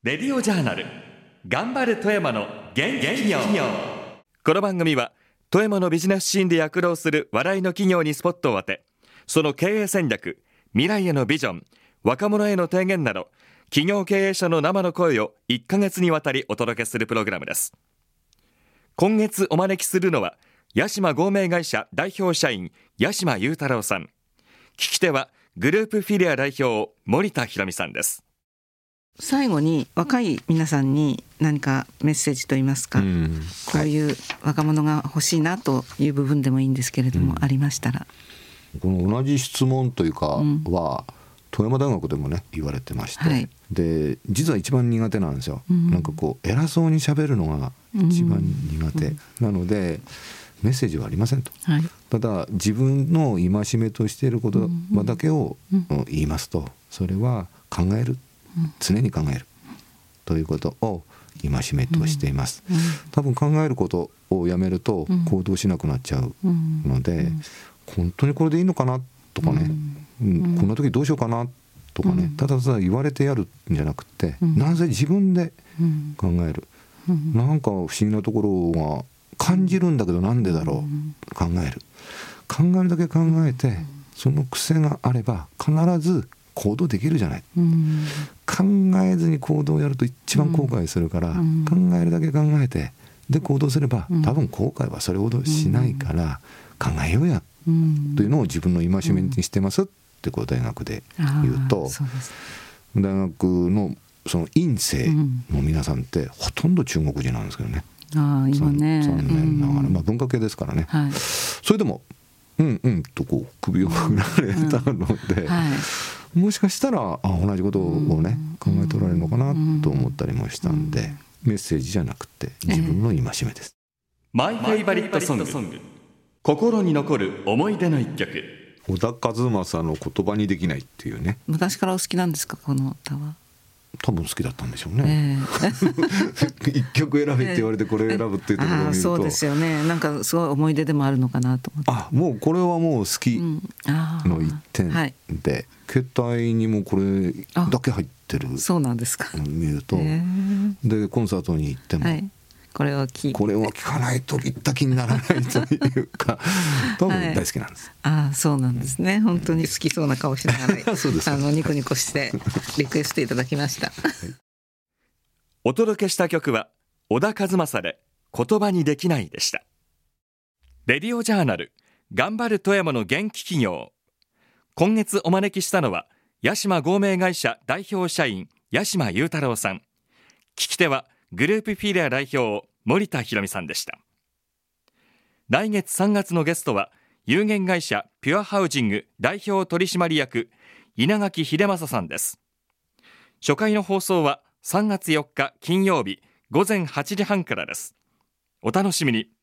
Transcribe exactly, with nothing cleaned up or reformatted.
レディオジャーナル頑張る富山の元気企業。この番組は富山のビジネスシーンで躍動する笑いの企業にスポットを当て、その経営戦略、未来へのビジョン、若者への提言など企業経営者の生の声をいっかげつにわたりお届けするプログラムです。今月お招きするのは八島合名会社代表社員八島裕太郎さん。聞き手はグループフィリア代表森田博美さんです。 最後に若い皆さんに何かメッセージといいますか、うん、こういう若者が欲しいなという部分でもいいんですけれども、うん、ありましたら。 この同じ質問というかは、うん、富山大学でもね言われてまして、はい、で実は一番苦手なんですよ、うん、なんかこう偉そうに喋るのが一番苦手、うん、なのでメッセージはありませんと、はい、ただ自分の戒めとしている言葉だけを言いますと、それは考える、常に考えるということを戒めとしています。多分考えることをやめると行動しなくなっちゃうので、本当にこれでいいのかなとかね、こんな時どうしようかなとかね、ただただ言われてやるんじゃなくて、なぜ自分で考える、なんか不思議なところが感じるんだけどなんでだろう、考える考えるだけ考えて、その癖があれば必ず行動できるじゃない、うん、考えずに行動をやると一番後悔するから、うん、考えるだけ考えてで行動すれば、うん、多分後悔はそれほどしないから、うん、考えようや、うん、というのを自分の戒めにしてますってこう大学で言うと、うん、大学のその院生の皆さんってほとんど中国人なんですけどね、 あ今ね残念ながら、うんまあ、文化系ですからね、はい、それでもうんうんとこう首を振られたので、うんはい、もしかしたらあ同じことをね、うん、考えておられるのかなと思ったりもしたんで、うん、メッセージじゃなくて自分の戒めです、 えー、マイフェイバリットソング、心に残る思い出の一曲。 小田和正の言葉にできないっていうね。 昔からお好きなんですか、この歌は。 多分好きだったんでしょうね、えー、一曲選べって言われてこれ選ぶっていうところを見ると、 そうですよね、なんかすごい思い出でもあるのかなと思って。 あもうこれはもう好きの一点で、うんはい、携帯にもこれだけ入ってる。 そうなんですか。 見ると、えー、でコンサートに行っても、はいこれを聞いてこれを聞かないと行った気にならないというか多分大好きなんです、 はい、ああそうなんですね、本当に好きそうな顔しながらそうですあのニコニコしてリクエストいただきました、はい、 お届けした曲は小田和正で言葉にできないでした。レディオジャーナル頑張る富山の元気企業。今月お招きしたのは八島合名会社代表社員八島裕太郎さん。聞き手はグループフィリア代表森田博美さんでした。来月さんがつのゲストは有限会社ピュアハウジング代表取締役稲垣秀正さんです。初回の放送はさんがつよっか金曜日ごぜんはちじはんからです。お楽しみに。